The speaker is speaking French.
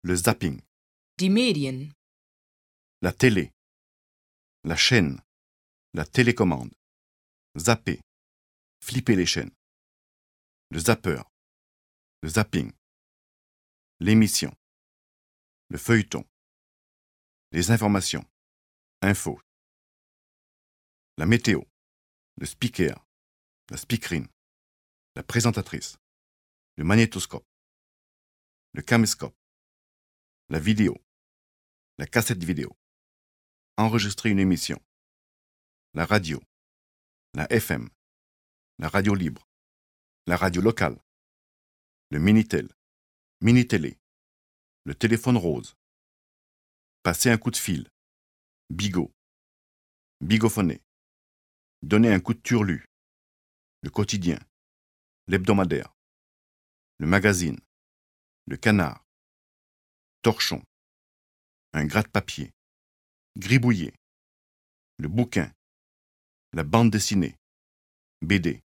le zapping, Die Medien. la télé, la chaîne, la télécommande, zapper, flipper les chaînes, le zapper, le zapping, l'émission, le feuilleton, les informations, info, la météo, le speaker, la speakerine, la présentatrice, le magnétoscope, le caméscope, la vidéo, la cassette vidéo, enregistrer une émission, la radio, la FM, la radio libre, la radio locale, le Minitel, Mini-télé, le téléphone rose, passer un coup de fil, bigot, bigophoner, donner un coup de turlu, le quotidien, l'hebdomadaire, le magazine, le canard, torchon, un gratte-papier, gribouiller, le bouquin, la bande dessinée, BD,